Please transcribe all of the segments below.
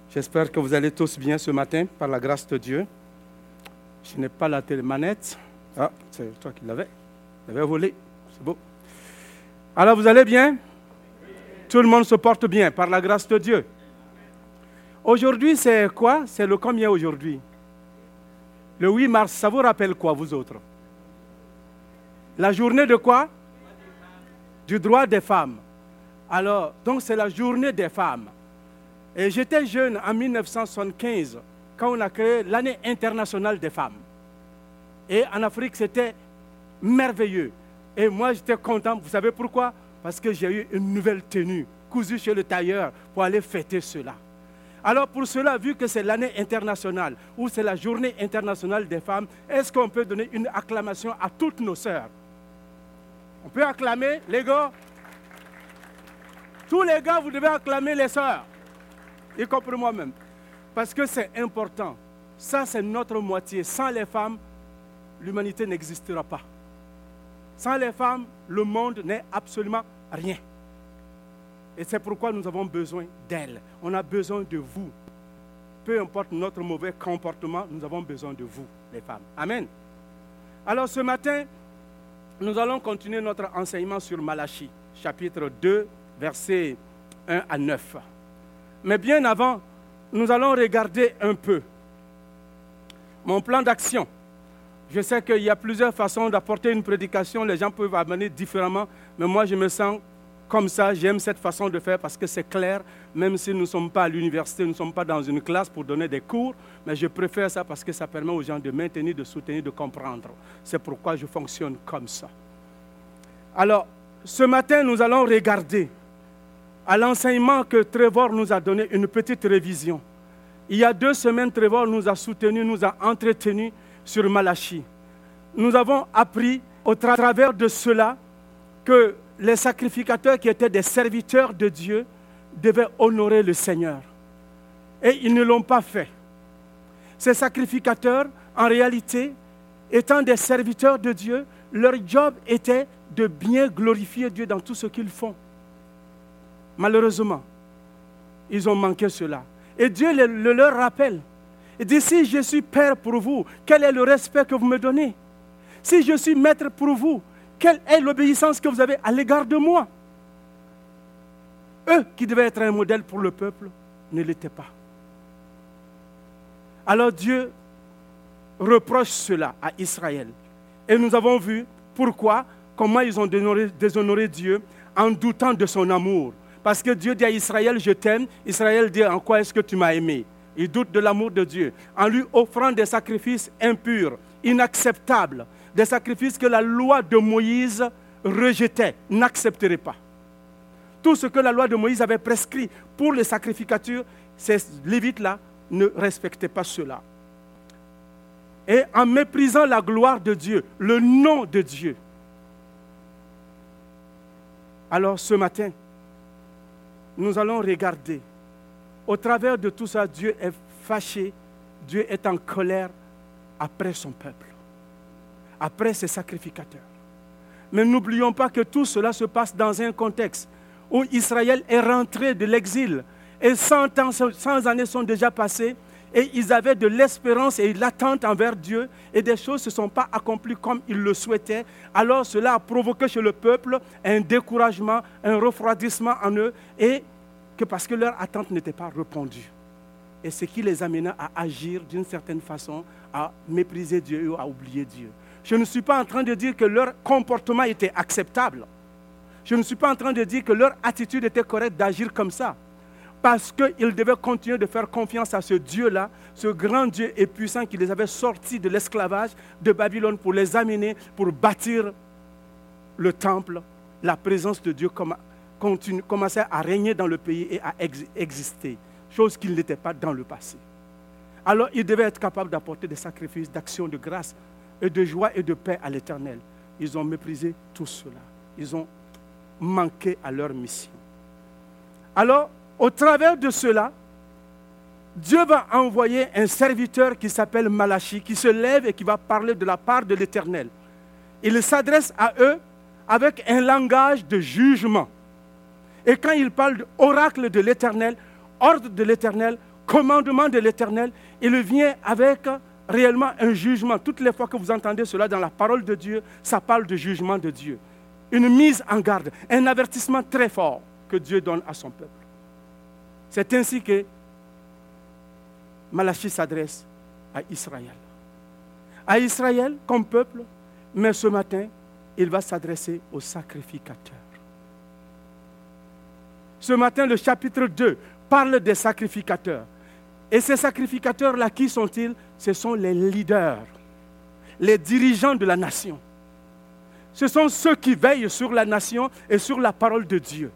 J'espère que vous allez tous bien ce matin, par la grâce de Dieu. Je n'ai pas la télémanette. Ah, c'est toi qui l'avais. Tu l'avais volé. C'est beau. Alors, vous allez bien? Tout le monde se porte bien, par la grâce de Dieu. Aujourd'hui, c'est quoi? C'est le combien aujourd'hui? Le 8 mars, ça vous rappelle quoi, vous autres? La journée de quoi? Du droit des femmes. Alors, donc c'est la journée des femmes. Et j'étais jeune en 1975, quand on a créé l'année internationale des femmes. Et en Afrique, c'était merveilleux. Et moi, j'étais content. Vous savez pourquoi? Parce que j'ai eu une nouvelle tenue, cousue chez le tailleur, pour aller fêter cela. Alors pour cela, vu que c'est l'année internationale, ou c'est la journée internationale des femmes, est-ce qu'on peut donner une acclamation à toutes nos sœurs? On peut acclamer les gars? Tous les gars, vous devez acclamer les sœurs, y compris moi-même. Parce que c'est important. Ça, c'est notre moitié. Sans les femmes, l'humanité n'existera pas. Sans les femmes, le monde n'est absolument rien. Et c'est pourquoi nous avons besoin d'elles. On a besoin de vous. Peu importe notre mauvais comportement, nous avons besoin de vous, les femmes. Amen. Alors ce matin, nous allons continuer notre enseignement sur Malachie, chapitre 2, versets 1 à 9. Mais bien avant, nous allons regarder un peu mon plan d'action. Je sais qu'il y a plusieurs façons d'apporter une prédication, les gens peuvent amener différemment, mais moi je me sens comme ça, j'aime cette façon de faire parce que c'est clair, même si nous ne sommes pas à l'université, nous ne sommes pas dans une classe pour donner des cours, mais je préfère ça parce que ça permet aux gens de maintenir, de soutenir, de comprendre. C'est pourquoi je fonctionne comme ça. Alors, ce matin, nous allons regarder à l'enseignement que Trevor nous a donné une petite révision. Il y a 2 semaines, Trevor nous a soutenus, nous a entretenus sur Malachie. Nous avons appris au travers de cela que les sacrificateurs qui étaient des serviteurs de Dieu devaient honorer le Seigneur. Et ils ne l'ont pas fait. Ces sacrificateurs, en réalité, étant des serviteurs de Dieu, leur job était de bien glorifier Dieu dans tout ce qu'ils font. Malheureusement, ils ont manqué cela. Et Dieu le leur rappelle. Il dit, si je suis père pour vous, quel est le respect que vous me donnez? Si je suis maître pour vous, quelle est l'obéissance que vous avez à l'égard de moi? Eux qui devaient être un modèle pour le peuple ne l'étaient pas. Alors Dieu reproche cela à Israël. Et nous avons vu pourquoi, comment ils ont déshonoré Dieu en doutant de son amour. Parce que Dieu dit à Israël, je t'aime. Israël dit, en quoi est-ce que tu m'as aimé? Il doute de l'amour de Dieu en lui offrant des sacrifices impurs, inacceptables, des sacrifices que la loi de Moïse rejetait, n'accepterait pas. Tout ce que la loi de Moïse avait prescrit pour les sacrificatures, ces Lévites-là ne respectaient pas cela. Et en méprisant la gloire de Dieu, le nom de Dieu. Alors ce matin, nous allons regarder. Au travers de tout ça, Dieu est fâché, Dieu est en colère après son peuple, après ses sacrificateurs. Mais n'oublions pas que tout cela se passe dans un contexte où Israël est rentré de l'exil et 100 années sont déjà passées et ils avaient de l'espérance et de l'attente envers Dieu et des choses ne se sont pas accomplies comme ils le souhaitaient. Alors cela a provoqué chez le peuple un découragement, un refroidissement en eux et que parce que leur attente n'était pas répondue. Et ce qui les amena à agir d'une certaine façon, à mépriser Dieu ou à oublier Dieu. Je ne suis pas en train de dire que leur comportement était acceptable. Je ne suis pas en train de dire que leur attitude était correcte d'agir comme ça. Parce qu'ils devaient continuer de faire confiance à ce Dieu-là, ce grand Dieu et puissant qui les avait sortis de l'esclavage de Babylone pour les amener, pour bâtir le temple, la présence de Dieu commençait à régner dans le pays et à exister, chose qu'il n'était pas dans le passé. Alors, ils devaient être capables d'apporter des sacrifices, d'actions de grâce et de joie et de paix à l'Éternel. Ils ont méprisé tout cela. Ils ont manqué à leur mission. Alors, au travers de cela, Dieu va envoyer un serviteur qui s'appelle Malachie, qui se lève et qui va parler de la part de l'Éternel. Il s'adresse à eux avec un langage de jugement. Et quand il parle d'oracle de l'Éternel, ordre de l'Éternel, commandement de l'Éternel, il vient avec réellement un jugement. Toutes les fois que vous entendez cela dans la parole de Dieu, ça parle de jugement de Dieu. Une mise en garde, un avertissement très fort que Dieu donne à son peuple. C'est ainsi que Malachie s'adresse à Israël. À Israël comme peuple, mais ce matin, il va s'adresser aux sacrificateurs. Ce matin, le chapitre 2 parle des sacrificateurs. Et ces sacrificateurs-là, qui sont-ils? Ce sont les leaders, les dirigeants de la nation. Ce sont ceux qui veillent sur la nation et sur la parole de Dieu.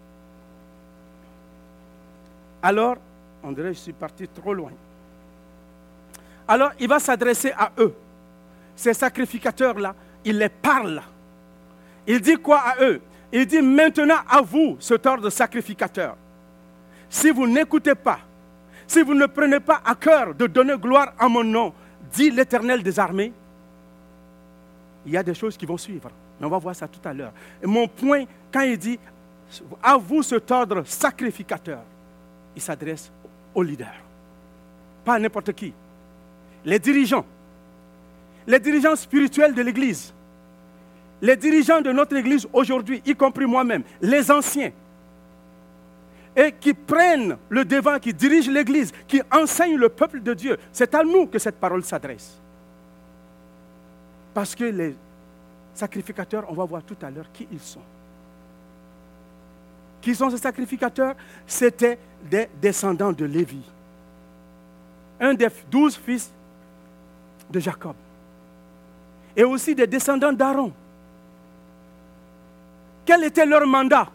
Alors, on dirait que je suis parti trop loin. Alors, il va s'adresser à eux. Ces sacrificateurs-là, il les parle. Il dit quoi à eux? Il dit, maintenant à vous, ce ordre de sacrificateur. Si vous n'écoutez pas, si vous ne prenez pas à cœur de donner gloire à mon nom, dit l'Éternel des armées, il y a des choses qui vont suivre. Mais on va voir ça tout à l'heure. Et mon point, quand il dit, à vous cet ordre sacrificateur, il s'adresse aux leaders. Pas à n'importe qui. Les dirigeants spirituels de l'Église, les dirigeants de notre Église aujourd'hui, y compris moi-même, les anciens, et qui prennent le devant, qui dirigent l'Église, qui enseignent le peuple de Dieu. C'est à nous que cette parole s'adresse. Parce que les sacrificateurs, on va voir tout à l'heure qui ils sont. Qui sont ces sacrificateurs? C'étaient des descendants de Lévi. Un des 12 fils de Jacob. Et aussi des descendants d'Aaron. Quel était leur mandat?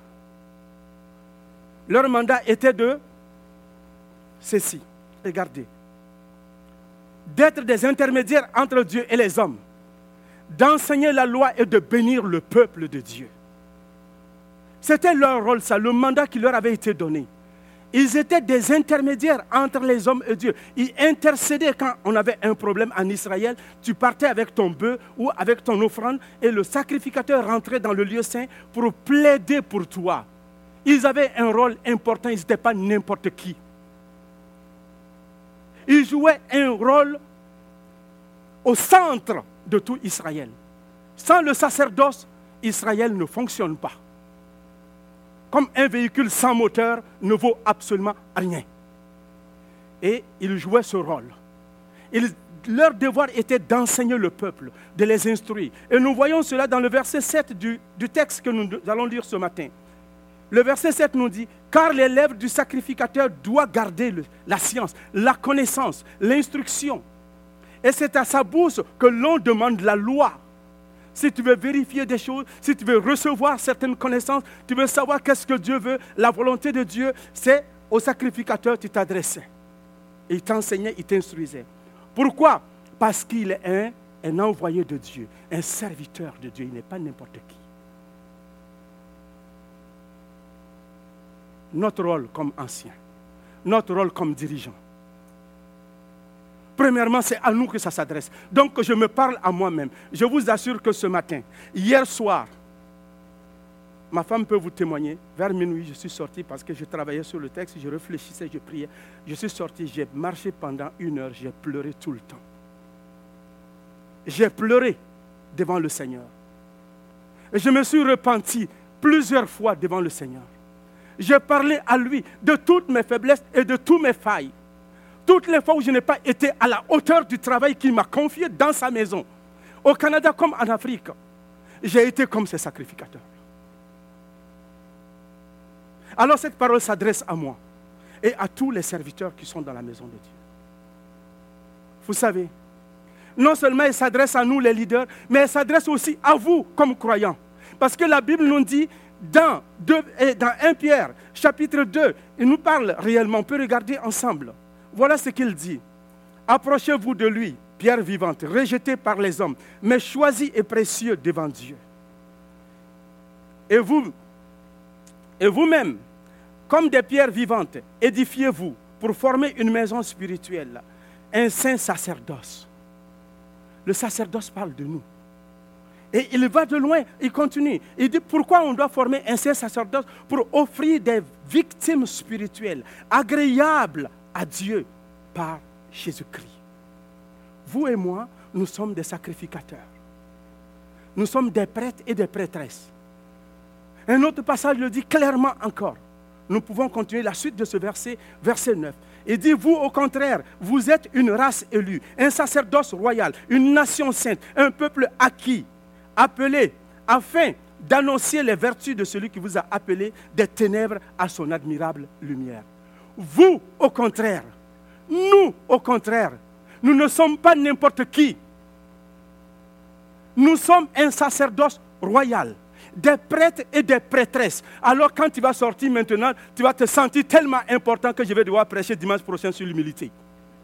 Leur mandat était de ceci. Regardez. D'être des intermédiaires entre Dieu et les hommes. D'enseigner la loi et de bénir le peuple de Dieu. C'était leur rôle, ça, le mandat qui leur avait été donné. Ils étaient des intermédiaires entre les hommes et Dieu. Ils intercédaient quand on avait un problème en Israël. Tu partais avec ton bœuf ou avec ton offrande et le sacrificateur rentrait dans le lieu saint pour plaider pour toi. Ils avaient un rôle important, ils n'étaient pas n'importe qui. Ils jouaient un rôle au centre de tout Israël. Sans le sacerdoce, Israël ne fonctionne pas. Comme un véhicule sans moteur ne vaut absolument rien. Et ils jouaient ce rôle. Leur devoir était d'enseigner le peuple, de les instruire. Et nous voyons cela dans le verset 7 du texte que nous allons lire ce matin. Le verset 7 nous dit, « Car les lèvres du sacrificateur doivent garder la science, la connaissance, l'instruction. Et c'est à sa bouche que l'on demande la loi. » Si tu veux vérifier des choses, si tu veux recevoir certaines connaissances, tu veux savoir qu'est-ce que Dieu veut, la volonté de Dieu, c'est au sacrificateur que tu t'adressais. Il t'enseignait, il t'instruisait. Pourquoi? Parce qu'il est un envoyé de Dieu, un serviteur de Dieu, il n'est pas n'importe qui. Notre rôle comme ancien, notre rôle comme dirigeant. Premièrement, c'est à nous que ça s'adresse. Donc, je me parle à moi-même. Je vous assure que ce matin, hier soir, ma femme peut vous témoigner, vers minuit, je suis sorti parce que je travaillais sur le texte, je réfléchissais, je priais. Je suis sorti, j'ai marché pendant 1 heure, j'ai pleuré tout le temps. J'ai pleuré devant le Seigneur. Et je me suis repenti plusieurs fois devant le Seigneur. J'ai parlé à lui de toutes mes faiblesses et de toutes mes failles. Toutes les fois où je n'ai pas été à la hauteur du travail qu'il m'a confié dans sa maison, au Canada comme en Afrique, j'ai été comme ces sacrificateurs. Alors cette parole s'adresse à moi et à tous les serviteurs qui sont dans la maison de Dieu. Vous savez, non seulement elle s'adresse à nous les leaders, mais elle s'adresse aussi à vous comme croyants. Parce que la Bible nous dit, dans 1 Pierre, chapitre 2, il nous parle réellement, on peut regarder ensemble. Voilà ce qu'il dit. Approchez-vous de lui, pierre vivante, rejetée par les hommes, mais choisie et précieux devant Dieu. Et vous-même, comme des pierres vivantes, édifiez-vous pour former une maison spirituelle, un saint sacerdoce. Le sacerdoce parle de nous. Et il va de loin, il continue. Il dit pourquoi on doit former un saint sacerdoce pour offrir des victimes spirituelles, agréables à Dieu par Jésus-Christ. Vous et moi, nous sommes des sacrificateurs. Nous sommes des prêtres et des prêtresses. Un autre passage le dit clairement encore. Nous pouvons continuer la suite de ce verset, verset 9. Il dit, vous au contraire, vous êtes une race élue, un sacerdoce royal, une nation sainte, un peuple acquis, appelé afin d'annoncer les vertus de celui qui vous a appelé des ténèbres à son admirable lumière. Vous, au contraire, nous, au contraire, nous ne sommes pas n'importe qui. Nous sommes un sacerdoce royal, des prêtres et des prêtresses. Alors quand tu vas sortir maintenant, tu vas te sentir tellement important que je vais devoir prêcher dimanche prochain sur l'humilité.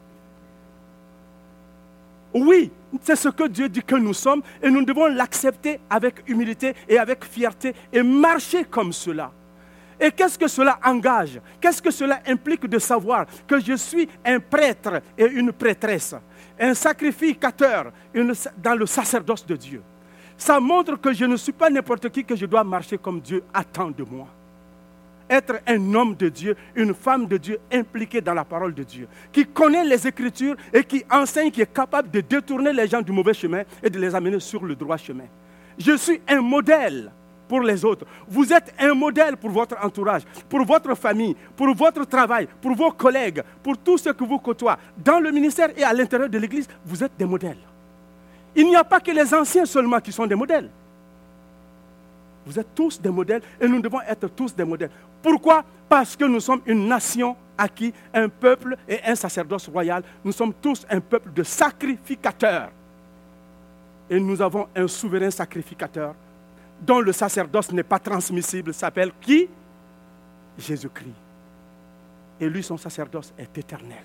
Oui, c'est ce que Dieu dit que nous sommes et nous devons l'accepter avec humilité et avec fierté et marcher comme cela. Et qu'est-ce que cela engage? Qu'est-ce que cela implique de savoir que je suis un prêtre et une prêtresse, un sacrificateur dans le sacerdoce de Dieu? Ça montre que je ne suis pas n'importe qui, que je dois marcher comme Dieu attend de moi. Être un homme de Dieu, une femme de Dieu impliquée dans la parole de Dieu, qui connaît les Écritures et qui enseigne, qui est capable de détourner les gens du mauvais chemin et de les amener sur le droit chemin. Je suis un modèle pour les autres. Vous êtes un modèle pour votre entourage, pour votre famille, pour votre travail, pour vos collègues, pour tous ceux que vous côtoyez. Dans le ministère et à l'intérieur de l'Église, vous êtes des modèles. Il n'y a pas que les anciens seulement qui sont des modèles. Vous êtes tous des modèles et nous devons être tous des modèles. Pourquoi? Parce que nous sommes une nation acquis, un peuple et un sacerdoce royal. Nous sommes tous un peuple de sacrificateurs. Et nous avons un souverain sacrificateur dont le sacerdoce n'est pas transmissible, s'appelle qui? Jésus-Christ. Et lui, son sacerdoce est éternel.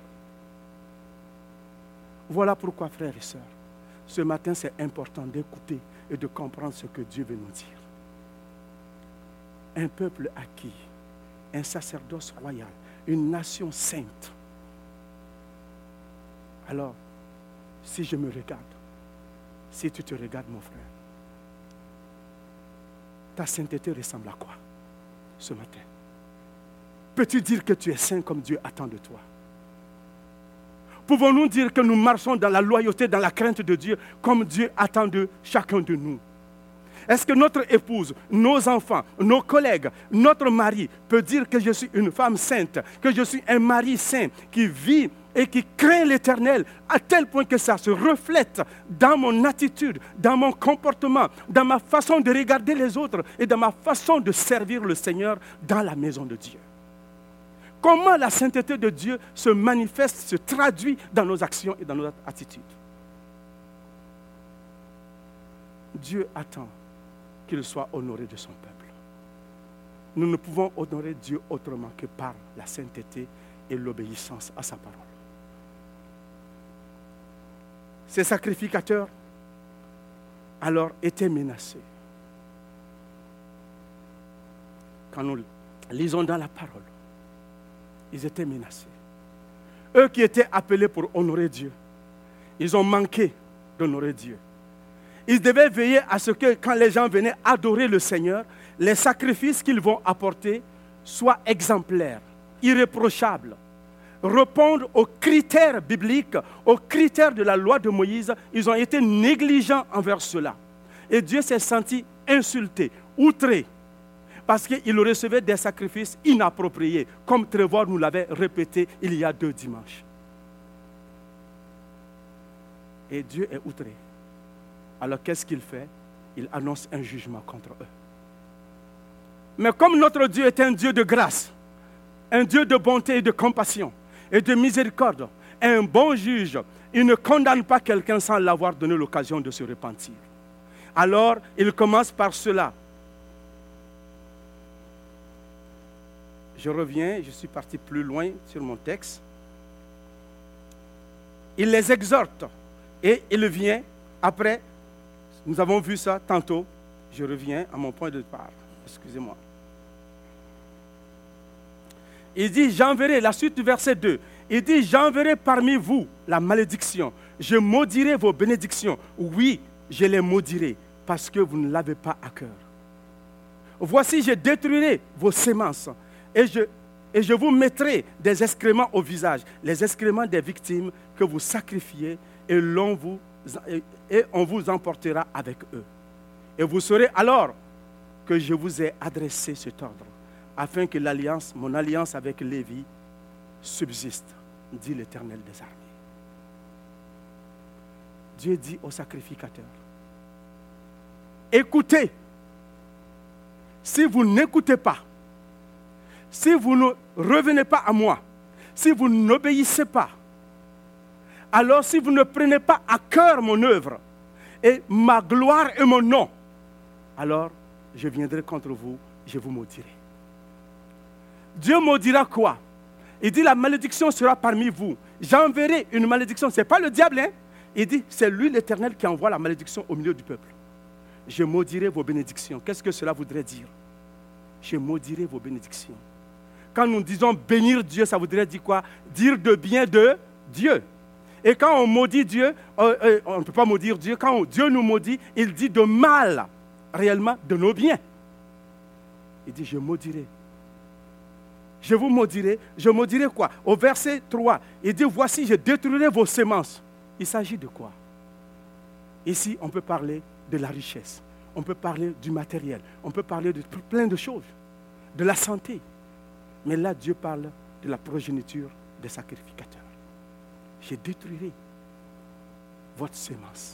Voilà pourquoi, frères et sœurs, ce matin, c'est important d'écouter et de comprendre ce que Dieu veut nous dire. Un peuple acquis, un sacerdoce royal, une nation sainte. Alors, si je me regarde, si tu te regardes, mon frère, ta sainteté ressemble à quoi ce matin? Peux-tu dire que tu es saint comme Dieu attend de toi? Pouvons-nous dire que nous marchons dans la loyauté, dans la crainte de Dieu, comme Dieu attend de chacun de nous? Est-ce que notre épouse, nos enfants, nos collègues, notre mari peut dire que je suis une femme sainte, que je suis un mari saint qui vit et qui craint l'Éternel à tel point que ça se reflète dans mon attitude, dans mon comportement, dans ma façon de regarder les autres et dans ma façon de servir le Seigneur dans la maison de Dieu? Comment la sainteté de Dieu se manifeste, se traduit dans nos actions et dans nos attitudes? Dieu attend qu'il soit honoré de son peuple. Nous ne pouvons honorer Dieu autrement que par la sainteté et l'obéissance à sa parole. Ces sacrificateurs, alors, étaient menacés. Quand nous lisons dans la parole, ils étaient menacés. Eux qui étaient appelés pour honorer Dieu, ils ont manqué d'honorer Dieu. Ils devaient veiller à ce que quand les gens venaient adorer le Seigneur, les sacrifices qu'ils vont apporter soient exemplaires, irréprochables, répondent aux critères bibliques, aux critères de la loi de Moïse. Ils ont été négligents envers cela. Et Dieu s'est senti insulté, outré, parce qu'il recevait des sacrifices inappropriés, comme Trevor nous l'avait répété il y a 2 dimanches. Et Dieu est outré. Alors qu'est-ce qu'il fait? Il annonce un jugement contre eux. Mais comme notre Dieu est un Dieu de grâce, un Dieu de bonté et de compassion et de miséricorde, un bon juge, il ne condamne pas quelqu'un sans l'avoir donné l'occasion de se repentir. Alors, il commence par cela. Je reviens, je suis parti plus loin sur mon texte. Il les exhorte et il vient après. Nous avons vu ça tantôt. Je reviens à mon point de départ. Excusez-moi. Il dit, j'enverrai, la suite du verset 2. Il dit, j'enverrai parmi vous la malédiction. Je maudirai vos bénédictions. Oui, je les maudirai parce que vous ne l'avez pas à cœur. Voici, je détruirai vos semences et je Et je vous mettrai des excréments au visage, les excréments des victimes que vous sacrifiez, et on vous emportera avec eux. Et vous saurez alors que je vous ai adressé cet ordre, afin que mon alliance avec Lévi subsiste, dit l'Éternel des armées. Dieu dit aux sacrificateurs, écoutez, si vous n'écoutez pas, si vous ne revenez pas à moi, si vous n'obéissez pas, alors si vous ne prenez pas à cœur mon œuvre et ma gloire et mon nom, alors je viendrai contre vous, je vous maudirai. Dieu maudira quoi? Il dit la malédiction sera parmi vous. J'enverrai une malédiction. Ce n'est pas le diable, hein? Il dit c'est lui l'Éternel qui envoie la malédiction au milieu du peuple. Je maudirai vos bénédictions. Qu'est-ce que cela voudrait dire? Je maudirai vos bénédictions. Quand nous disons bénir Dieu, ça voudrait dire quoi? Dire de bien de Dieu. Et quand on maudit Dieu, on ne peut pas maudire Dieu. Quand Dieu nous maudit, il dit de mal, réellement, de nos biens. Il dit, je maudirai. Je vous maudirai. Je maudirai quoi? Au verset 3, il dit, voici, je détruirai vos semences. Il s'agit de quoi? Ici, on peut parler de la richesse. On peut parler du matériel. On peut parler de plein de choses. De la santé. Mais là, Dieu parle de la progéniture des sacrificateurs. Je détruirai votre semence.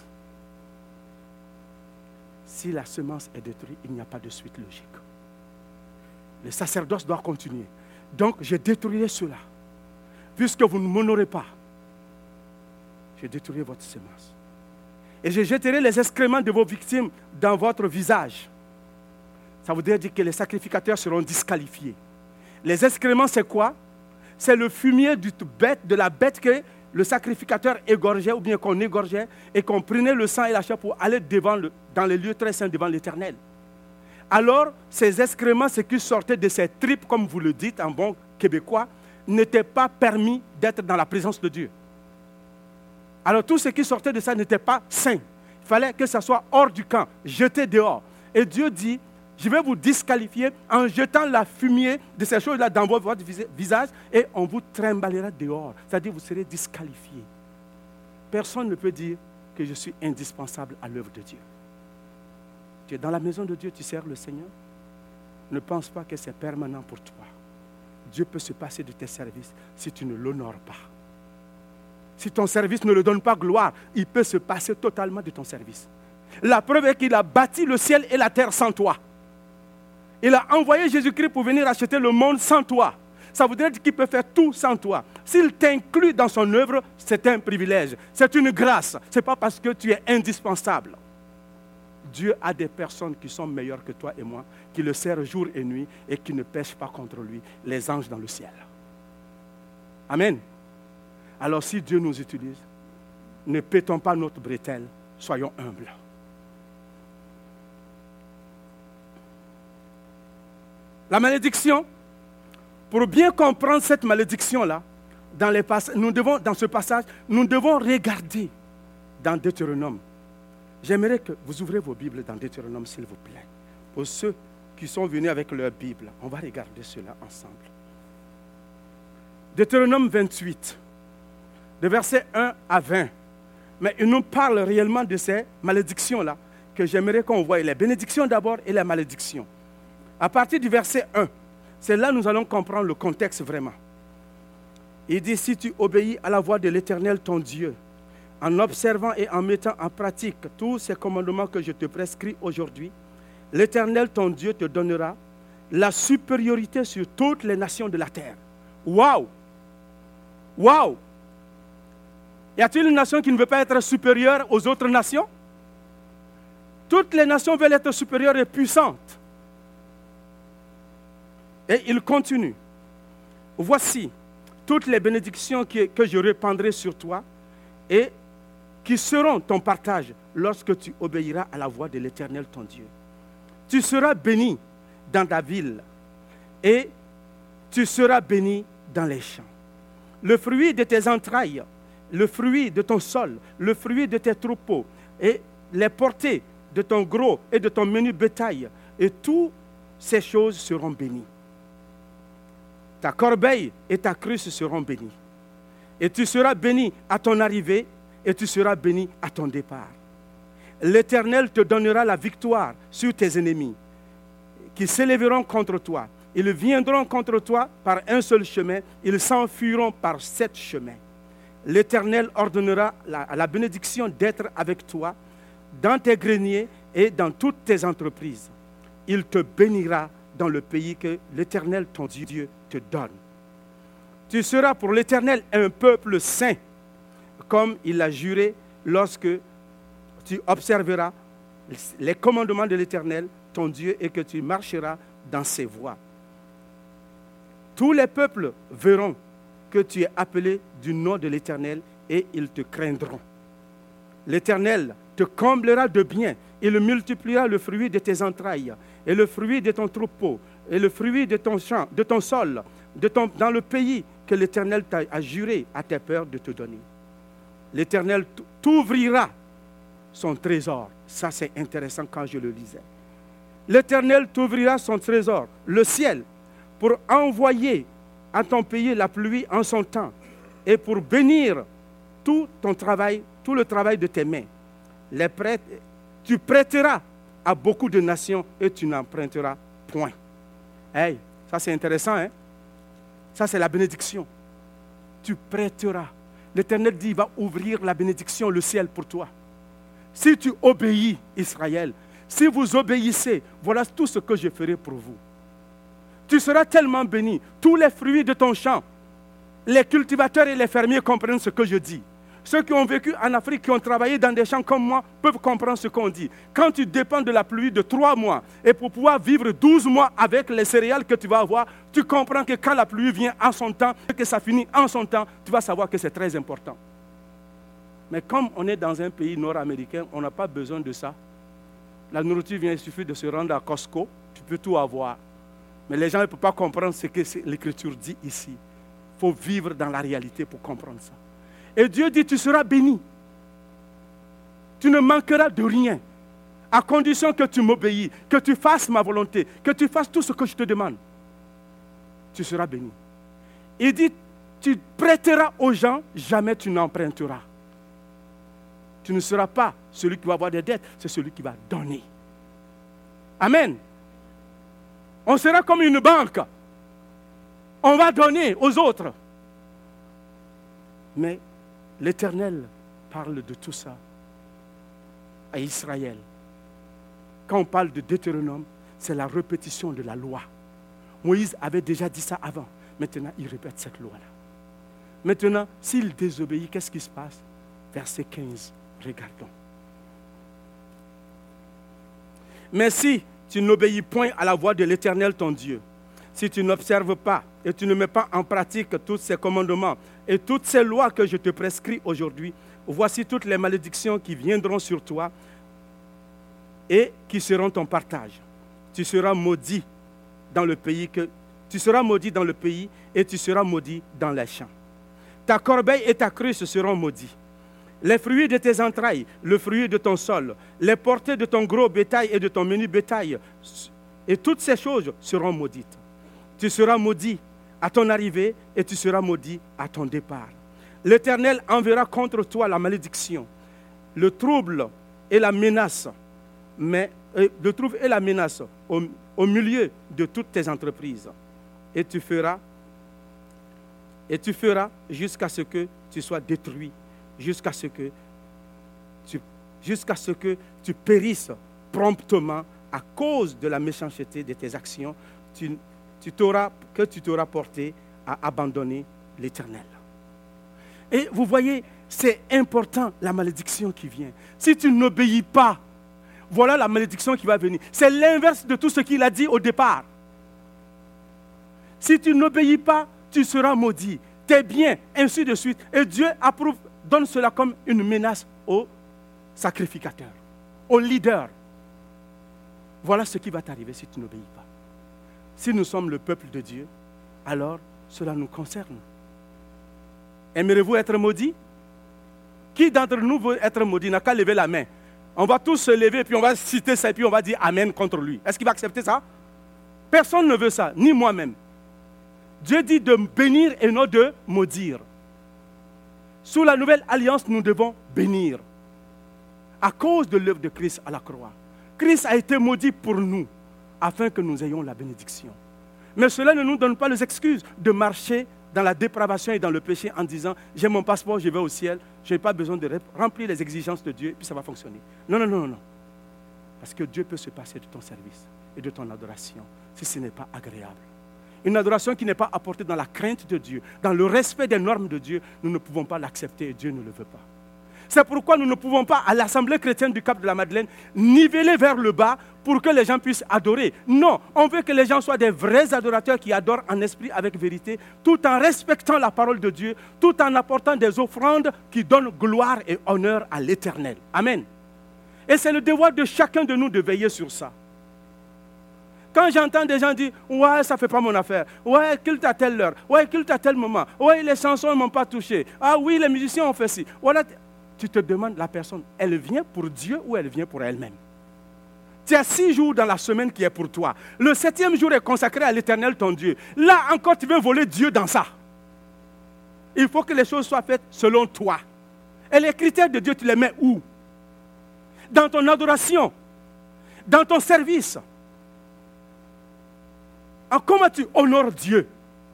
Si la semence est détruite, il n'y a pas de suite logique. Le sacerdoce doit continuer. Donc, je détruirai cela. Puisque vous ne m'honorez pas, je détruirai votre semence. Et je jetterai les excréments de vos victimes dans votre visage. Ça voudrait dire que les sacrificateurs seront disqualifiés. Les excréments, c'est quoi? C'est le fumier de la bête que le sacrificateur égorgeait ou bien qu'on égorgeait et qu'on prenait le sang et la chair pour aller dans les lieux très saints devant l'Éternel. Alors, ces excréments, ce qui sortait de ces tripes, comme vous le dites en bon québécois, n'était pas permis d'être dans la présence de Dieu. Alors, tout ce qui sortait de ça n'était pas saint. Il fallait que ça soit hors du camp, jeté dehors. Et Dieu dit, je vais vous disqualifier en jetant la fumée de ces choses-là dans votre visage et on vous trimballera dehors. C'est-à-dire vous serez disqualifié. Personne ne peut dire que je suis indispensable à l'œuvre de Dieu. Tu es dans la maison de Dieu, tu sers le Seigneur. Ne pense pas que c'est permanent pour toi. Dieu peut se passer de tes services si tu ne l'honores pas. Si ton service ne le donne pas gloire, il peut se passer totalement de ton service. La preuve est qu'il a bâti le ciel et la terre sans toi. Il a envoyé Jésus-Christ pour venir acheter le monde sans toi. Ça voudrait dire qu'il peut faire tout sans toi. S'il t'inclut dans son œuvre, c'est un privilège. C'est une grâce. Ce n'est pas parce que tu es indispensable. Dieu a des personnes qui sont meilleures que toi et moi, qui le servent jour et nuit et qui ne pêchent pas contre lui, les anges dans le ciel. Amen. Alors si Dieu nous utilise, ne pétons pas notre bretelle, soyons humbles. La malédiction, pour bien comprendre cette malédiction-là, dans ce passage, nous devons regarder dans Deutéronome. J'aimerais que vous ouvrez vos Bibles dans Deutéronome, s'il vous plaît. Pour ceux qui sont venus avec leur Bible, on va regarder cela ensemble. Deutéronome 28, de versets 1 à 20. Mais il nous parle réellement de ces malédictions-là que j'aimerais qu'on voie. Les bénédictions d'abord et les malédictions. À partir du verset 1, c'est là que nous allons comprendre le contexte vraiment. Il dit, si tu obéis à la voix de l'Éternel ton Dieu, en observant et en mettant en pratique tous ces commandements que je te prescris aujourd'hui, l'Éternel ton Dieu te donnera la supériorité sur toutes les nations de la terre. Waouh! Waouh! Y a-t-il une nation qui ne veut pas être supérieure aux autres nations? Toutes les nations veulent être supérieures et puissantes. Et il continue. Voici toutes les bénédictions que je répandrai sur toi et qui seront ton partage lorsque tu obéiras à la voix de l'Éternel ton Dieu. Tu seras béni dans ta ville et tu seras béni dans les champs. Le fruit de tes entrailles, le fruit de ton sol, le fruit de tes troupeaux et les portées de ton gros et de ton menu bétail, et toutes ces choses seront bénies. Ta corbeille et ta cruche seront bénies. Et tu seras béni à ton arrivée et tu seras béni à ton départ. L'Éternel te donnera la victoire sur tes ennemis qui s'élèveront contre toi. Ils viendront contre toi par un seul chemin, ils s'enfuiront par 7 chemins. L'Éternel ordonnera à la bénédiction d'être avec toi dans tes greniers et dans toutes tes entreprises. Il te bénira dans le pays que l'Éternel, ton Dieu, te donne. Tu seras pour l'Éternel un peuple saint, comme il l'a juré lorsque tu observeras les commandements de l'Éternel, ton Dieu, et que tu marcheras dans ses voies. Tous les peuples verront que tu es appelé du nom de l'Éternel et ils te craindront. L'Éternel te comblera de biens, il multipliera le fruit de tes entrailles et le fruit de ton troupeau et le fruit de ton champ, de ton sol, dans le pays que l'Éternel t'a juré à tes pères de te donner. L'Éternel t'ouvrira son trésor. Ça, c'est intéressant quand je le lisais. L'Éternel t'ouvrira son trésor, le ciel, pour envoyer à ton pays la pluie en son temps et pour bénir tout ton travail, tout le travail de tes mains. Tu prêteras à beaucoup de nations et tu n'emprunteras point. Hey, ça c'est intéressant, hein? Ça c'est la bénédiction. Tu prêteras. L'Éternel dit, il va ouvrir la bénédiction, le ciel pour toi. Si tu obéis, Israël, si vous obéissez, voilà tout ce que je ferai pour vous. Tu seras tellement béni. Tous les fruits de ton champ, les cultivateurs et les fermiers comprennent ce que je dis. Ceux qui ont vécu en Afrique, qui ont travaillé dans des champs comme moi, peuvent comprendre ce qu'on dit. Quand tu dépends de la pluie de 3 mois, et pour pouvoir vivre 12 mois avec les céréales que tu vas avoir, tu comprends que quand la pluie vient en son temps, et que ça finit en son temps, tu vas savoir que c'est très important. Mais comme on est dans un pays nord-américain, on n'a pas besoin de ça. La nourriture vient, il suffit de se rendre à Costco, tu peux tout avoir. Mais les gens ne peuvent pas comprendre ce que l'Écriture dit ici. Il faut vivre dans la réalité pour comprendre ça. Et Dieu dit, tu seras béni. Tu ne manqueras de rien, à condition que tu m'obéis, que tu fasses ma volonté, que tu fasses tout ce que je te demande. Tu seras béni. Il dit, tu prêteras aux gens, jamais tu n'emprunteras. Tu ne seras pas celui qui va avoir des dettes, c'est celui qui va donner. Amen. On sera comme une banque. On va donner aux autres. Mais l'Éternel parle de tout ça à Israël. Quand on parle de Deutéronome, c'est la répétition de la loi. Moïse avait déjà dit ça avant. Maintenant, il répète cette loi-là. Maintenant, s'il désobéit, qu'est-ce qui se passe? Verset 15, regardons. Mais si tu n'obéis point à la voix de l'Éternel ton Dieu, si tu n'observes pas et tu ne mets pas en pratique tous ces commandements et toutes ces lois que je te prescris aujourd'hui, voici toutes les malédictions qui viendront sur toi et qui seront ton partage. Tu seras maudit dans le pays et tu seras maudit dans les champs. Ta corbeille et ta cruche seront maudits. Les fruits de tes entrailles, le fruit de ton sol, les portées de ton gros bétail et de ton menu bétail, et toutes ces choses seront maudites. Tu seras maudit à ton arrivée et tu seras maudit à ton départ. L'Éternel enverra contre toi la malédiction, le trouble et la menace, au milieu de toutes tes entreprises. Et tu feras jusqu'à ce que tu sois détruit, jusqu'à ce que tu périsses promptement à cause de la méchanceté de tes actions, tu t'auras porté à abandonner l'Éternel. Et vous voyez, c'est important la malédiction qui vient. Si tu n'obéis pas, voilà la malédiction qui va venir. C'est l'inverse de tout ce qu'il a dit au départ. Si tu n'obéis pas, tu seras maudit. Tes biens, ainsi de suite. Et Dieu donne cela comme une menace aux sacrificateurs, aux leaders. Voilà ce qui va t'arriver si tu n'obéis pas. Si nous sommes le peuple de Dieu, alors cela nous concerne. Aimerez-vous être maudit? Qui d'entre nous veut être maudit? N'a qu'à lever la main. On va tous se lever, puis on va citer ça, et puis on va dire Amen contre lui. Est-ce qu'il va accepter ça? Personne ne veut ça, ni moi-même. Dieu dit de bénir et non de maudire. Sous la nouvelle alliance, nous devons bénir. À cause de l'œuvre de Christ à la croix. Christ a été maudit pour nous, afin que nous ayons la bénédiction. Mais cela ne nous donne pas les excuses de marcher dans la dépravation et dans le péché en disant « j'ai mon passeport, je vais au ciel, je n'ai pas besoin de remplir les exigences de Dieu, et puis ça va fonctionner. » Non, non, non, non. Parce que Dieu peut se passer de ton service et de ton adoration, si ce n'est pas agréable. Une adoration qui n'est pas apportée dans la crainte de Dieu, dans le respect des normes de Dieu, nous ne pouvons pas l'accepter et Dieu ne le veut pas. C'est pourquoi nous ne pouvons pas, à l'Assemblée chrétienne du Cap de la Madeleine, niveler vers le bas pour que les gens puissent adorer. Non, on veut que les gens soient des vrais adorateurs qui adorent en esprit avec vérité, tout en respectant la parole de Dieu, tout en apportant des offrandes qui donnent gloire et honneur à l'Éternel. Amen. Et c'est le devoir de chacun de nous de veiller sur ça. Quand j'entends des gens dire « Ouais, ça ne fait pas mon affaire. Ouais, culte à telle heure. Ouais, culte à tel moment. Ouais, les chansons ne m'ont pas touché. Ah oui, les musiciens ont fait ci. » Voilà. Tu te demandes, la personne, elle vient pour Dieu ou elle vient pour elle-même? Tu as 6 jours dans la semaine qui est pour toi. Le 7e jour est consacré à l'Éternel, ton Dieu. Là encore, tu veux voler Dieu dans ça. Il faut que les choses soient faites selon toi. Et les critères de Dieu, tu les mets où? Dans ton adoration, dans ton service. Comment tu honores Dieu?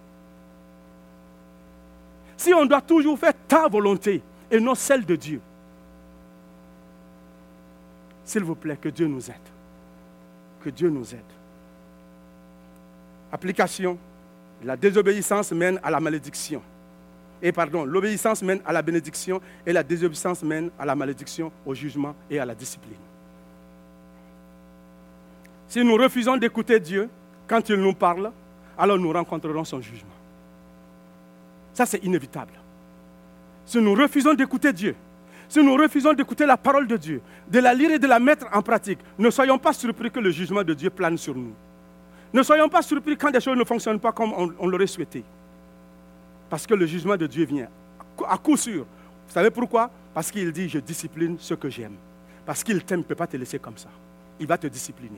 Si on doit toujours faire ta volonté et non celle de Dieu, s'il vous plaît, que Dieu nous aide. Que Dieu nous aide. Application. La désobéissance mène à la malédiction. L'obéissance mène à la bénédiction et la désobéissance mène à la malédiction, au jugement et à la discipline. Si nous refusons d'écouter Dieu, quand il nous parle, alors nous rencontrerons son jugement. Ça, c'est inévitable. Si nous refusons d'écouter Dieu, si nous refusons d'écouter la parole de Dieu, de la lire et de la mettre en pratique, ne soyons pas surpris que le jugement de Dieu plane sur nous. Ne soyons pas surpris quand des choses ne fonctionnent pas comme on l'aurait souhaité. Parce que le jugement de Dieu vient, à coup sûr. Vous savez pourquoi? Parce qu'il dit « je discipline ceux que j'aime ». Parce qu'il t'aime, il ne peut pas te laisser comme ça. Il va te discipliner.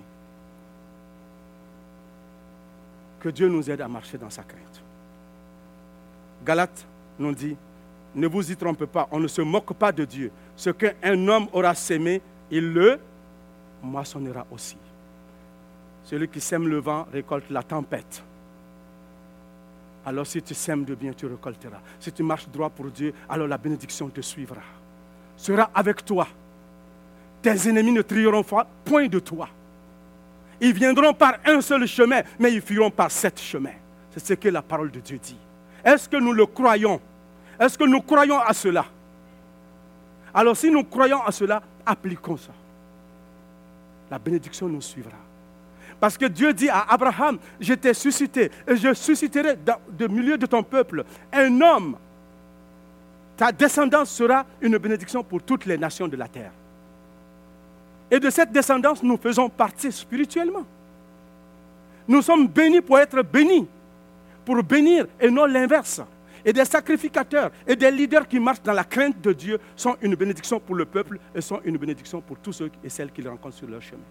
Que Dieu nous aide à marcher dans sa crainte. Galates nous dit, ne vous y trompez pas, on ne se moque pas de Dieu. Ce qu'un homme aura sémé, il le moissonnera aussi. Celui qui sème le vent récolte la tempête. Alors si tu sèmes de bien, tu récolteras. Si tu marches droit pour Dieu, alors la bénédiction te suivra. Sera avec toi. Tes ennemis ne trieront point de toi. Ils viendront par un seul chemin, mais ils fuiront par 7 chemins. C'est ce que la parole de Dieu dit. Est-ce que nous le croyons? Est-ce que nous croyons à cela? Alors si nous croyons à cela, appliquons ça. La bénédiction nous suivra. Parce que Dieu dit à Abraham, je t'ai suscité et je susciterai du milieu de ton peuple un homme. Ta descendance sera une bénédiction pour toutes les nations de la terre. Et de cette descendance, nous faisons partie spirituellement. Nous sommes bénis pour être bénis, pour bénir et non l'inverse. Et des sacrificateurs et des leaders qui marchent dans la crainte de Dieu sont une bénédiction pour le peuple et sont une bénédiction pour tous ceux et celles qu'ils rencontrent sur leur chemin.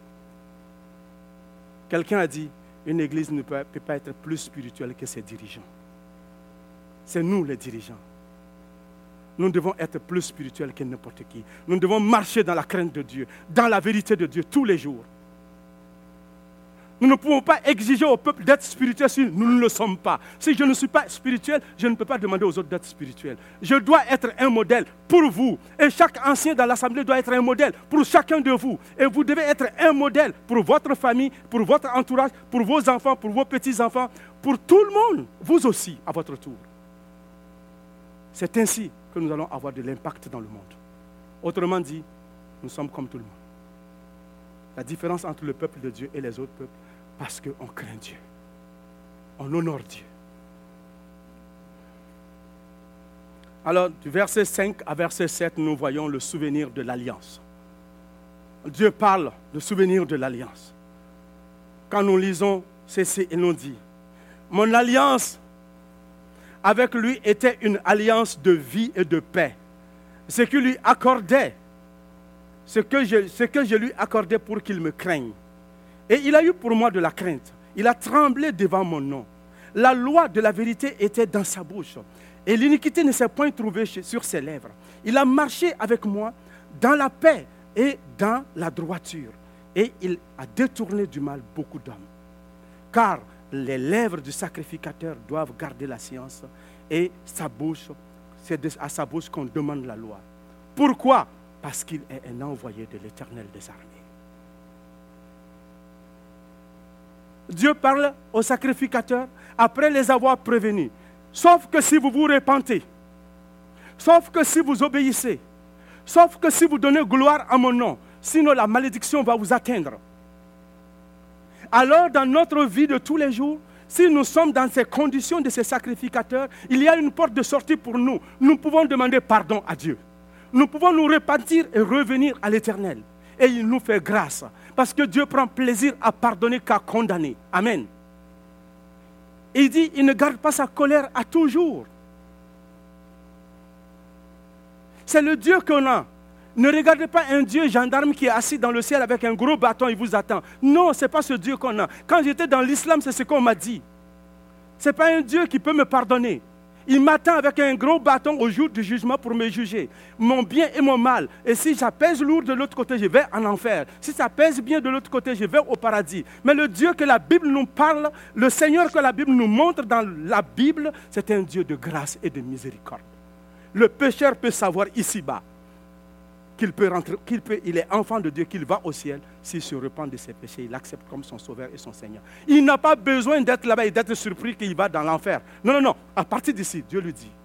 Quelqu'un a dit, une église ne peut pas être plus spirituelle que ses dirigeants. C'est nous les dirigeants. Nous devons être plus spirituels que n'importe qui. Nous devons marcher dans la crainte de Dieu, dans la vérité de Dieu tous les jours. Nous ne pouvons pas exiger au peuple d'être spirituel si nous ne le sommes pas. Si je ne suis pas spirituel, je ne peux pas demander aux autres d'être spirituels. Je dois être un modèle pour vous. Et chaque ancien dans l'assemblée doit être un modèle pour chacun de vous. Et vous devez être un modèle pour votre famille, pour votre entourage, pour vos enfants, pour vos petits-enfants, pour tout le monde, vous aussi, à votre tour. C'est ainsi que nous allons avoir de l'impact dans le monde. Autrement dit, nous sommes comme tout le monde. La différence entre le peuple de Dieu et les autres peuples, parce qu'on craint Dieu. On honore Dieu. Alors, du verset 5 à verset 7, nous voyons le souvenir de l'alliance. Dieu parle de souvenir de l'alliance. Quand nous lisons ceci, il nous dit, « Mon alliance avec lui était une alliance de vie et de paix. Ce que lui accordait, ce que je lui accordais pour qu'il me craigne. Et il a eu pour moi de la crainte. Il a tremblé devant mon nom. la loi de la vérité était dans sa bouche. Et l'iniquité ne s'est point trouvée sur ses lèvres. Il a marché avec moi dans la paix et dans la droiture. Et il a détourné du mal beaucoup d'hommes. Car les lèvres du sacrificateur doivent garder la science et sa bouche, c'est à sa bouche qu'on demande la loi. Pourquoi? Parce qu'il est un envoyé de l'Éternel des armées. Dieu parle aux sacrificateurs après les avoir prévenus. Sauf que si vous vous repentez, sauf que si vous obéissez, sauf que si vous donnez gloire à mon nom, sinon la malédiction va vous atteindre. Alors dans notre vie de tous les jours, si nous sommes dans ces conditions de ces sacrificateurs, il y a une porte de sortie pour nous. Nous pouvons demander pardon à Dieu. Nous pouvons nous repentir et revenir à l'Éternel. Et il nous fait grâce. Parce que Dieu prend plaisir à pardonner qu'à condamner. Amen. Il dit, il ne garde pas sa colère à toujours. C'est le Dieu qu'on a. Ne regardez pas un Dieu gendarme qui est assis dans le ciel avec un gros bâton, il vous attend. Non, ce n'est pas ce Dieu qu'on a. Quand j'étais dans l'islam, c'est ce qu'on m'a dit. Ce n'est pas un Dieu qui peut me pardonner. Il m'attend avec un gros bâton au jour du jugement pour me juger. Mon bien et mon mal. Et si ça pèse lourd de l'autre côté, je vais en enfer. Si ça pèse bien de l'autre côté, je vais au paradis. Mais le Dieu que la Bible nous parle, le Seigneur que la Bible nous montre dans la Bible, c'est un Dieu de grâce et de miséricorde. Le pécheur peut savoir ici-bas qu'il est enfant de Dieu, qu'il va au ciel. S'il se repent de ses péchés, il l'accepte comme son sauveur et son Seigneur. Il n'a pas besoin d'être là-bas et d'être surpris qu'il va dans l'enfer. Non, non, non. À partir d'ici, Dieu lui dit.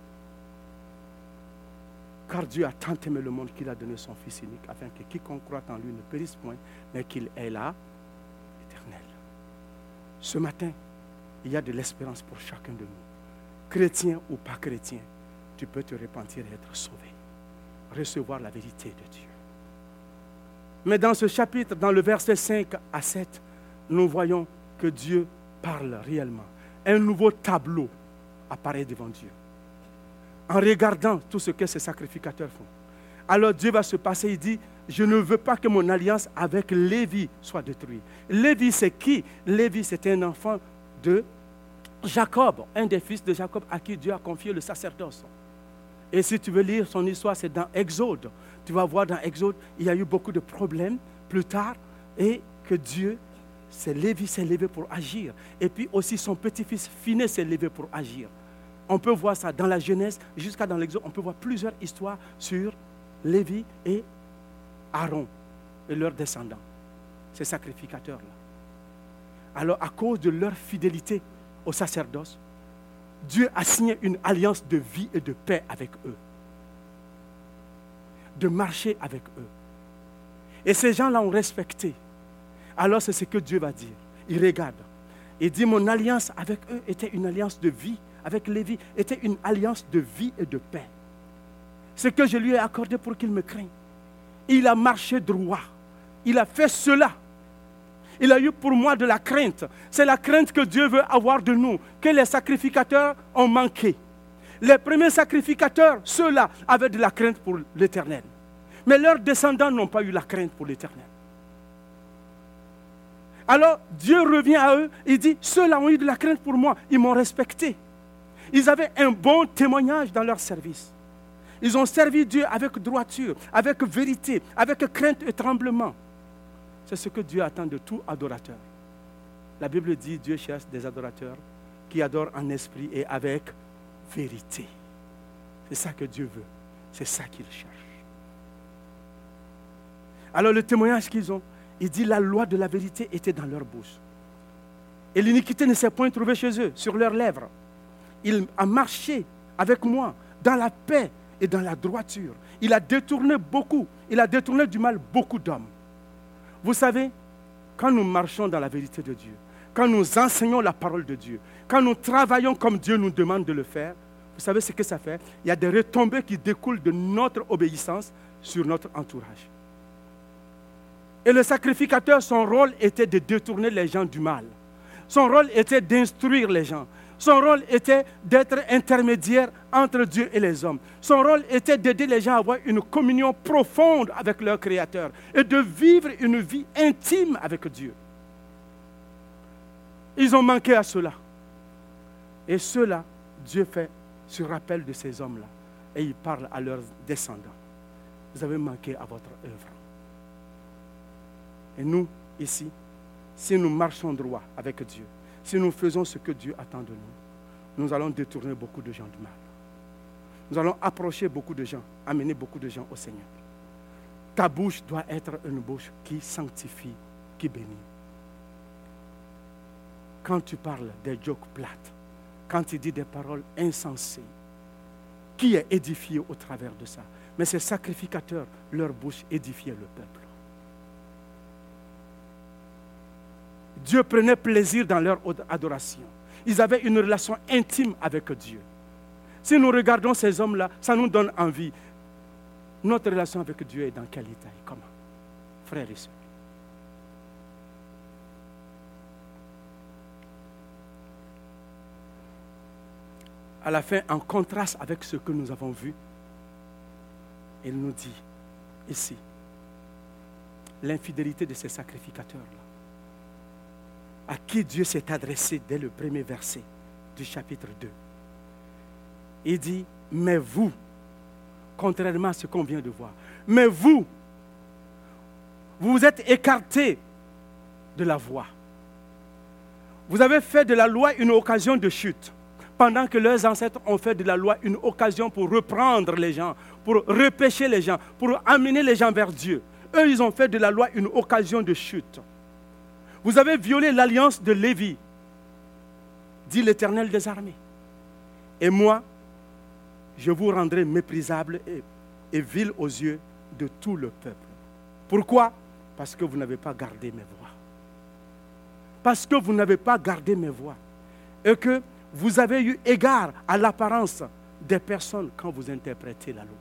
Car Dieu a tant aimé le monde qu'il a donné son Fils unique, afin que quiconque croit en lui ne périsse point, mais qu'il ait la éternelle. Ce matin, il y a de l'espérance pour chacun de nous. Chrétien ou pas chrétien, tu peux te repentir et être sauvé. Recevoir la vérité de Dieu. Mais dans ce chapitre, dans le verset 5 à 7, nous voyons que Dieu parle réellement. Un nouveau tableau apparaît devant Dieu. En regardant tout ce que ces sacrificateurs font. Alors Dieu va se passer, il dit, je ne veux pas que mon alliance avec Lévi soit détruite. Lévi, c'est qui? Lévi, c'est un enfant de Jacob, un des fils de Jacob à qui Dieu a confié le sacerdoce. Et si tu veux lire son histoire, c'est dans Exode. Tu vas voir dans Exode, il y a eu beaucoup de problèmes plus tard et que Dieu, Lévi s'est levé pour agir. Et puis aussi son petit-fils Phiné s'est levé pour agir. On peut voir ça dans la Genèse jusqu'à dans l'Exode. On peut voir plusieurs histoires sur Lévi et Aaron et leurs descendants, ces sacrificateurs-là. Alors à cause de leur fidélité au sacerdoce, Dieu a signé une alliance de vie et de paix avec eux. De marcher avec eux. Et ces gens-là ont respecté. Alors c'est ce que Dieu va dire. Il regarde. Il dit, mon alliance avec eux était une alliance de vie. Avec Lévi, était une alliance de vie et de paix. Ce que je lui ai accordé pour qu'il me craigne. Il a marché droit. Il a fait cela. Il a eu pour moi de la crainte. C'est la crainte que Dieu veut avoir de nous, que les sacrificateurs ont manqué. Les premiers sacrificateurs, ceux-là, avaient de la crainte pour l'Éternel. Mais leurs descendants n'ont pas eu la crainte pour l'Éternel. Alors, Dieu revient à eux et dit, ceux-là ont eu de la crainte pour moi, ils m'ont respecté. Ils avaient un bon témoignage dans leur service. Ils ont servi Dieu avec droiture, avec vérité, avec crainte et tremblement. C'est ce que Dieu attend de tout adorateur. La Bible dit, Dieu cherche des adorateurs qui adorent en esprit et avec vérité. C'est ça que Dieu veut. C'est ça qu'il cherche. Alors le témoignage qu'ils ont, il dit la loi de la vérité était dans leur bouche. Et l'iniquité ne s'est point trouvée chez eux, sur leurs lèvres. Il a marché avec moi dans la paix et dans la droiture. Il a détourné beaucoup. Il a détourné du mal beaucoup d'hommes. Vous savez, quand nous marchons dans la vérité de Dieu, quand nous enseignons la parole de Dieu, quand nous travaillons comme Dieu nous demande de le faire, vous savez ce que ça fait? Il y a des retombées qui découlent de notre obéissance sur notre entourage. Et le sacrificateur, son rôle était de détourner les gens du mal. Son rôle était d'instruire les gens. Son rôle était d'être intermédiaire entre Dieu et les hommes. Son rôle était d'aider les gens à avoir une communion profonde avec leur Créateur et de vivre une vie intime avec Dieu. Ils ont manqué à cela. Et ceux-là, Dieu fait ce rappel de ces hommes-là. Et il parle à leurs descendants. Vous avez manqué à votre œuvre. Et nous, ici, si nous marchons droit avec Dieu, si nous faisons ce que Dieu attend de nous, nous allons détourner beaucoup de gens du mal. Nous allons approcher beaucoup de gens, amener beaucoup de gens au Seigneur. Ta bouche doit être une bouche qui sanctifie, qui bénit. Quand tu parles des jokes plates, quand tu dis des paroles insensées, qui est édifié au travers de ça? Mais ces sacrificateurs, leur bouche édifiait le peuple. Dieu prenait plaisir dans leur adoration. Ils avaient une relation intime avec Dieu. Si nous regardons ces hommes-là, ça nous donne envie. Notre relation avec Dieu est dans quel état et comment? Frères et sœurs. À la fin, en contraste avec ce que nous avons vu, il nous dit ici, l'infidélité de ces sacrificateurs-là, à qui Dieu s'est adressé dès le premier verset du chapitre 2. Il dit, mais vous, contrairement à ce qu'on vient de voir, mais vous vous êtes écartés de la voie. Vous avez fait de la loi une occasion de chute, pendant que leurs ancêtres ont fait de la loi une occasion pour reprendre les gens, pour repêcher les gens, pour amener les gens vers Dieu. Eux, ils ont fait de la loi une occasion de chute. Vous avez violé l'alliance de Lévi, dit l'Éternel des armées. Et moi, je vous rendrai méprisable et vil aux yeux de tout le peuple. Pourquoi? Parce que vous n'avez pas gardé mes voies. Parce que vous n'avez pas gardé mes voies. Et que vous avez eu égard à l'apparence des personnes quand vous interprétez la loi.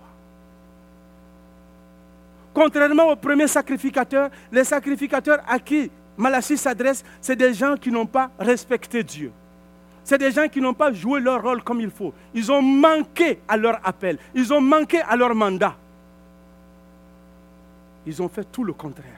Contrairement aux premiers sacrificateurs, les sacrificateurs à qui Malachie s'adresse, c'est des gens qui n'ont pas respecté Dieu. C'est des gens qui n'ont pas joué leur rôle comme il faut. Ils ont manqué à leur appel. Ils ont manqué à leur mandat. Ils ont fait tout le contraire.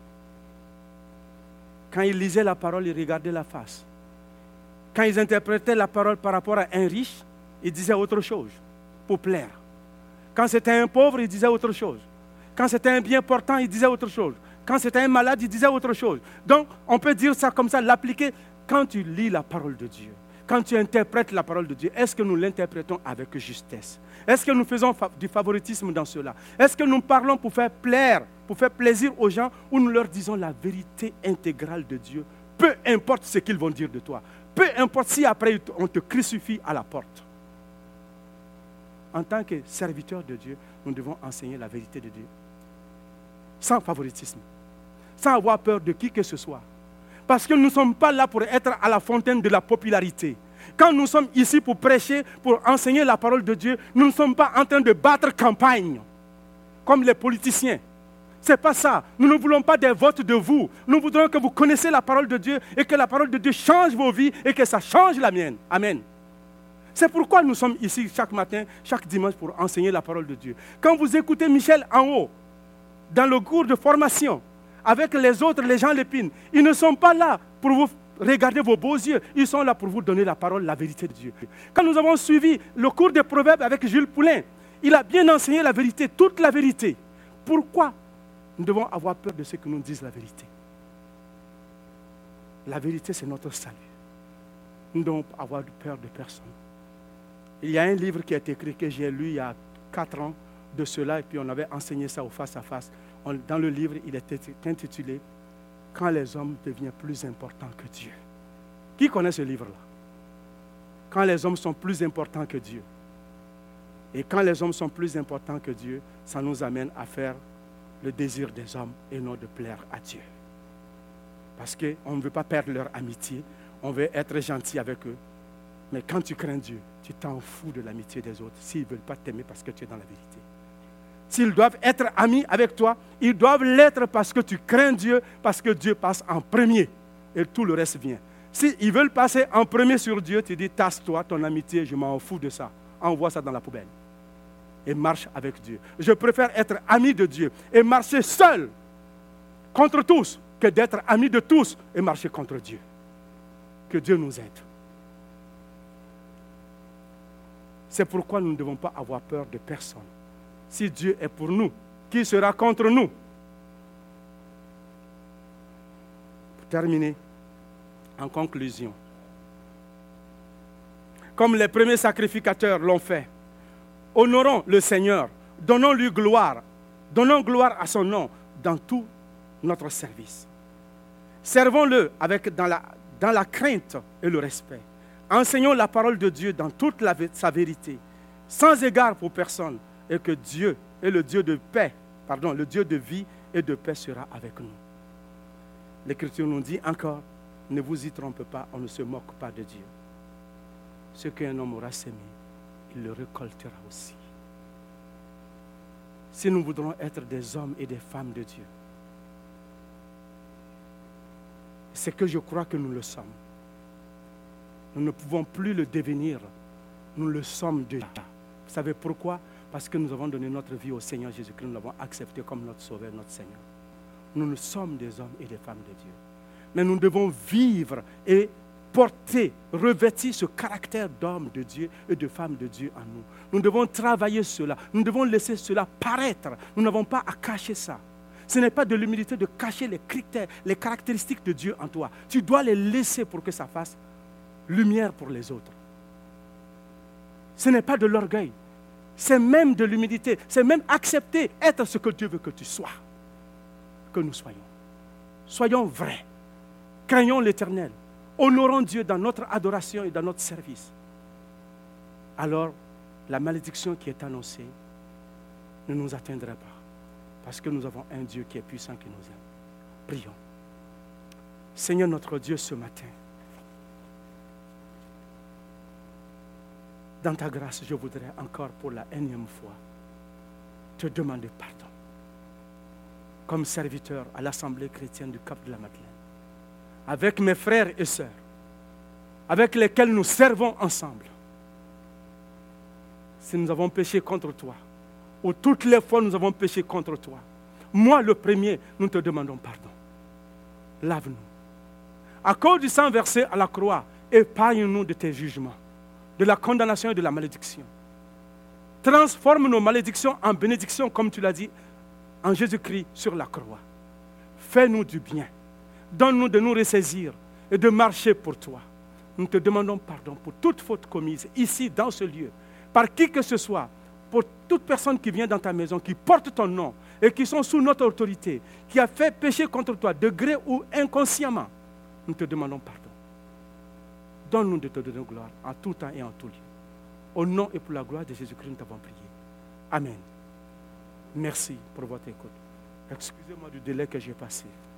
Quand ils lisaient la parole, ils regardaient la face. Quand ils interprétaient la parole par rapport à un riche, ils disaient autre chose pour plaire. Quand c'était un pauvre, ils disaient autre chose. Quand c'était un bien portant, ils disaient autre chose. Quand c'était un malade, ils disaient autre chose. Donc, on peut dire ça comme ça, l'appliquer. Quand tu lis la parole de Dieu, quand tu interprètes la parole de Dieu, est-ce que nous l'interprétons avec justesse? Est-ce que nous faisons du favoritisme dans cela? Est-ce que nous parlons pour faire plaire, pour faire plaisir aux gens, ou nous leur disons la vérité intégrale de Dieu? Peu importe ce qu'ils vont dire de toi. Peu importe si après on te crucifie à la porte. En tant que serviteurs de Dieu, nous devons enseigner la vérité de Dieu. Sans favoritisme. Sans avoir peur de qui que ce soit. Parce que nous ne sommes pas là pour être à la fontaine de la popularité. Quand nous sommes ici pour prêcher, pour enseigner la parole de Dieu, nous ne sommes pas en train de battre campagne, comme les politiciens. Ce n'est pas ça. Nous ne voulons pas des votes de vous. Nous voudrons que vous connaissiez la parole de Dieu et que la parole de Dieu change vos vies et que ça change la mienne. Amen. C'est pourquoi nous sommes ici chaque matin, chaque dimanche pour enseigner la parole de Dieu. Quand vous écoutez Michel en haut, dans le cours de formation, avec les autres, les gens l'épine, ils ne sont pas là pour vous regarder vos beaux yeux. Ils sont là pour vous donner la parole, la vérité de Dieu. Quand nous avons suivi le cours des Proverbes avec Jules Poulain, il a bien enseigné la vérité, toute la vérité. Pourquoi nous devons avoir peur de ceux qui nous disent la vérité? La vérité, c'est notre salut. Nous devons avoir peur de personne. Il y a un livre qui a été écrit que j'ai lu il y a 4 ans de cela, et puis on avait enseigné ça au face-à-face. Dans le livre, il était intitulé « Quand les hommes deviennent plus importants que Dieu ». Qui connaît ce livre-là? Quand les hommes sont plus importants que Dieu. Et quand les hommes sont plus importants que Dieu, ça nous amène à faire le désir des hommes et non de plaire à Dieu. Parce qu'on ne veut pas perdre leur amitié, on veut être gentil avec eux. Mais quand tu crains Dieu, tu t'en fous de l'amitié des autres s'ils ne veulent pas t'aimer parce que tu es dans la vérité. S'ils doivent être amis avec toi, ils doivent l'être parce que tu crains Dieu, parce que Dieu passe en premier et tout le reste vient. S'ils veulent passer en premier sur Dieu, tu dis tasse-toi, ton amitié, je m'en fous de ça. Envoie ça dans la poubelle et marche avec Dieu. Je préfère être ami de Dieu et marcher seul contre tous que d'être ami de tous et marcher contre Dieu. Que Dieu nous aide. C'est pourquoi nous ne devons pas avoir peur de personne. Si Dieu est pour nous, qui sera contre nous? Pour terminer, en conclusion, comme les premiers sacrificateurs l'ont fait, honorons le Seigneur, donnons-lui gloire, donnons gloire à son nom dans tout notre service. Servons-le dans la crainte et le respect. Enseignons la parole de Dieu dans toute sa vérité, sans égard pour personne, et que Dieu est le Dieu de paix, le Dieu de vie et de paix sera avec nous. L'Écriture nous dit encore, ne vous y trompez pas, on ne se moque pas de Dieu. Ce qu'un homme aura semé, il le récoltera aussi. Si nous voudrons être des hommes et des femmes de Dieu, c'est que je crois que nous le sommes. Nous ne pouvons plus le devenir. Nous le sommes déjà. Vous savez pourquoi? Parce que nous avons donné notre vie au Seigneur Jésus-Christ. Nous l'avons accepté comme notre Sauveur, notre Seigneur. Nous sommes des hommes et des femmes de Dieu. Mais nous devons vivre et porter, revêtir ce caractère d'homme de Dieu et de femme de Dieu en nous. Nous devons travailler cela. Nous devons laisser cela paraître. Nous n'avons pas à cacher ça. Ce n'est pas de l'humilité de cacher les critères, les caractéristiques de Dieu en toi. Tu dois les laisser pour que ça fasse lumière pour les autres. Ce n'est pas de l'orgueil. C'est même de l'humilité. C'est même accepter, être ce que Dieu veut que tu sois. Que nous soyons. Soyons vrais. Craignons l'Éternel. Honorons Dieu dans notre adoration et dans notre service. Alors, la malédiction qui est annoncée ne nous atteindra pas. Parce que nous avons un Dieu qui est puissant, qui nous aime. Prions. Seigneur notre Dieu, ce matin, dans ta grâce, je voudrais encore pour la énième fois te demander pardon. Comme serviteur à l'Assemblée chrétienne du Cap de la Madeleine, avec mes frères et sœurs, avec lesquels nous servons ensemble. Si nous avons péché contre toi, ou toutes les fois nous avons péché contre toi, moi le premier, nous te demandons pardon. Lave-nous. À cause du sang versé à la croix, épargne-nous de tes jugements, de la condamnation et de la malédiction. Transforme nos malédictions en bénédictions, comme tu l'as dit, en Jésus-Christ sur la croix. Fais-nous du bien. Donne-nous de nous ressaisir et de marcher pour toi. Nous te demandons pardon pour toute faute commise ici, dans ce lieu, par qui que ce soit, pour toute personne qui vient dans ta maison, qui porte ton nom et qui sont sous notre autorité, qui a fait pécher contre toi, de gré ou inconsciemment. Nous te demandons pardon. Donne-nous de te donner gloire en tout temps et en tout lieu. Au nom et pour la gloire de Jésus-Christ, nous t'avons prié. Amen. Merci pour votre écoute. Excusez-moi du délai que j'ai passé.